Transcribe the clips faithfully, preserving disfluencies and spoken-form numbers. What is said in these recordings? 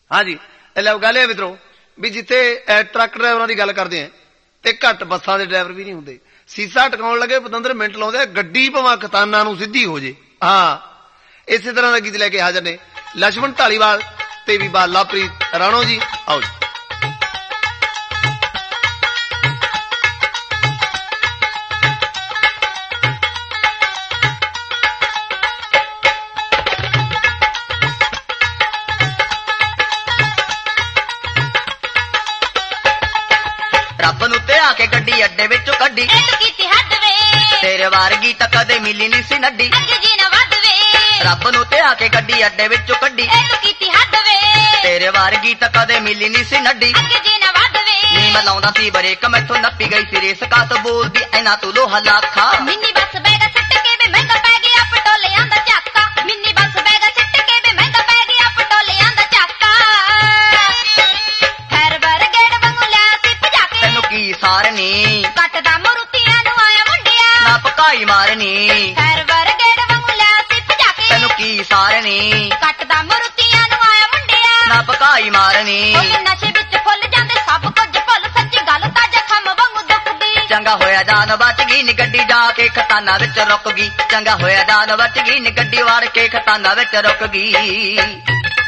हाँ जी, लो गल है मित्रों भी जिथे ट्रक ड्राइवरों की गल करते हैं तो घट बसां दे ड्राइवर भी नहीं होंगे। सीसा टकाउण लगे पतंदर मिनट लाउंदे गड्डी भावें खताना नूं सीधी हो जे। हाँ, इस तरह का गीत लैके हाजिर ने लक्ष्मण ढालीवाल ते बीबा लवप्रीत राणो जी। आओ जी। रब नूं ते आके गड्डी अड्डे विचों कड्डी तेरे वारगी तां कदे मिली नहीं सी नड्डी। रब नूं ते आके गड्डी अड्डे विचों कड्डी तेरे वारगी तां कदे मिली नहीं सी नड्डी। नी मैं लाउंदा सी बरेक मैथों नप्पी गई सी रेस कात बोलदी ऐना तू लोहा लाखा। मिन्नी बस बैग सट के वे महंगा पै गया पटोलियां दा झाका। मिन्नी बस बैग सट के वे महंगा पै गया पटोलियां दा झाका। खैर बरगेड़ वांगू लै सी भजा के तैनूं की सारनी कटदा मुरुतियां नूं आया मुंडिया ना पकाई मारनी। खैर बरगेड़ वांगू लै सी भजा के तैनूं की सारनी कटदा मुरुतियां नूं आया मुंडिया ना पकाई मारनी। ओए नशे विच फुੱਲ ਜਾਂਦੇ सब कुछ भुੱਲ सच्ची गल तां जखम वांगू दुखदी। चंगा होया जान बच गई नी गड्डी जाके खताना विच रुक गई। चंगा होया जान बच गई नी गड्डी वाड़ के खताना विच रुक गई।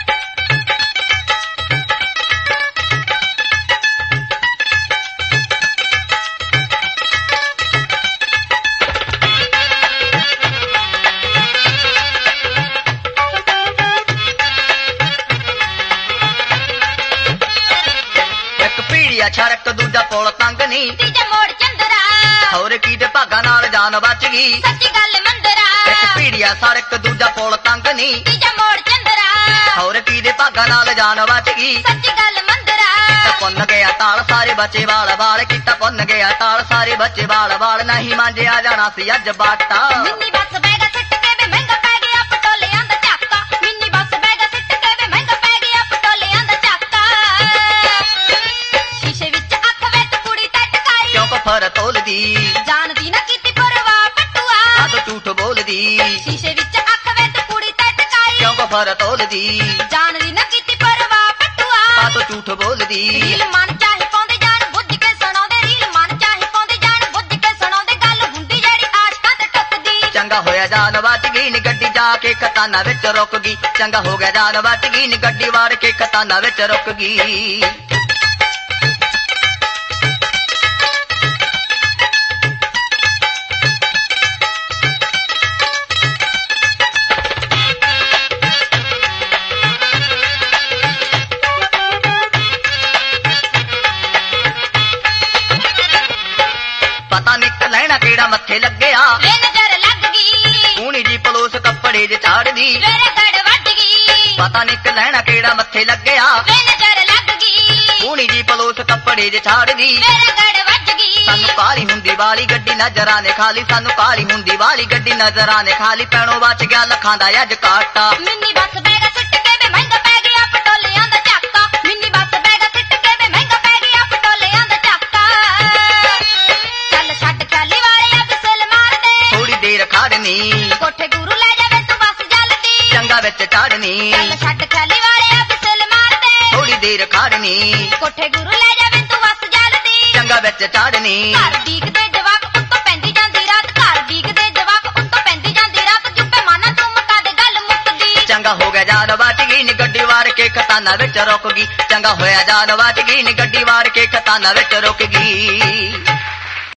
छरक दूजा पोल तंग नी तीजा मोड़ चंदरा होर की दे भागा नाल जान बच गई सच्ची गल मंदरा। एक पीड़िया सड़क दूजा पोल तंग नी तीजा मोड़ चंदरा होर की दे भागा नाल जान बच गई सच्ची गल मंदरा। किता पुन गया ताल सारे बचे वाल वाल किता पुन गया ताल सारे बचे वाल वाल नहीं मांजे आ जाना सी अज बाटा। मिन्नी बस बैग सट के वे महंगा पै गया पटोलियां दा झाका। मिन्नी बस बैग सट के वे महंगा पै गया पटोलियां दा झाका। शीशे विच अख विच कुड़ी ते टकाई क्यों कफर तोलदी जानदी ना कीती परवाह पटुआ आ तो झूठ बोलदी। शीशे विच अख विच कुड़ी ते टकाई क्यों कफर तोलदी जानदी ना कीती परवाह पटुआ आ तो झूठ बोलदी। रील मन चाहे पाउंदे जान बुੱਝ के सुणाउंदे रील मन चाहे पाउंदे जान बुੱਝ के सुणाउंदे गल हुंदी जेड़ी आशकां ते टुकदी। चंगा होया जान बच गई नी गड्डी जाके खताना विच रुक गई। चंगा हो गया जान बच गई नी गड्डी वाड़ के खताना विच रुक गई। पता निक लैना केड़ा मथे लग्या वे नजर लग गई कूनी जी पलोस कपड़े च चाड़ दी। मेरे गड़ वज गई पता निक लैना केड़ा मथे लग्या वे नजर लग गई कूनी जी पलोस कपड़े च चाड़ दी। मेरे गड़ वज गई सानू काली हुंदी वाली गड्डी नजर आने खाली सानू काली हुंदी वाली गड्डी नजर आने खाली पैणों बच गया लखां दा अज काटा। मिन्नी बस बैग सट के वे महंगा पै गया पटोलियां दा झाका। मिन्नी बस बैग सट के वे महंगा पै गया पटोलियां दा झाका। चल छड्ड चाली वाले अब सिल मार दे थोड़ी देर खड़नी कोठे गुरु ले जावे तू बस जल्दी। चंगा विच चढ़नी चल छड्ड चाली वाले अब सिल मार दे थोड़ी देर खड़नी कोठे गुरु ले जावे तू बस जल्दी। चंगा विच चढ़नी घर डीकदे जवाक उत्तों पैंदी ਜਾਂਦੀ रात घर डीकदे जवाक उत्तों पैंदी ਜਾਂਦੀ रात जुब्बे माना तू मुका दे गल मुकदी। चंगा हो गया जान बच गई नी गड्डी वाड़ के खताना विच रुक गई। चंगा होया जान बच गई नी गड्डी वाड़ के खताना विच रुक गई।